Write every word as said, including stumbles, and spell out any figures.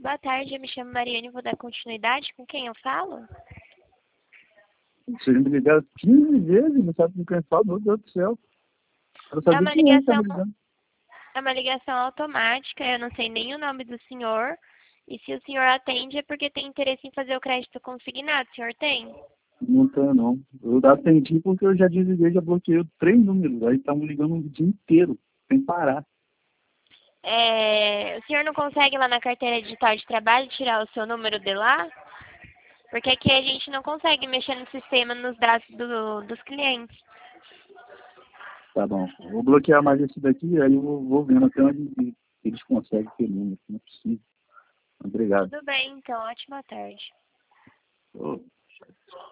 boa tarde, eu me chamo Mariane e vou dar continuidade. Com quem eu falo? Vocês me ligaram quinze vezes, não sabe com quem fala, meu Deus do céu. Eu É sabia uma quem é que tá ligação, me ligando. é uma ligação automática, eu não sei nem o nome do senhor. E se o senhor atende é porque tem interesse em fazer o crédito consignado. O senhor tem? Não tenho, não. Eu atendi porque eu já desliguei, já bloqueei três números. Aí estavam ligando o dia inteiro, sem parar. É, o senhor não consegue lá na carteira digital de trabalho tirar o seu número de lá? Porque aqui a gente não consegue mexer no sistema, nos dados do- dos clientes. Tá bom. Eu vou bloquear mais esse daqui, aí eu vou, vou vendo até onde eles conseguem ter número. Não é possível. Obrigado. Tudo bem, então. Ótima tarde. Ô.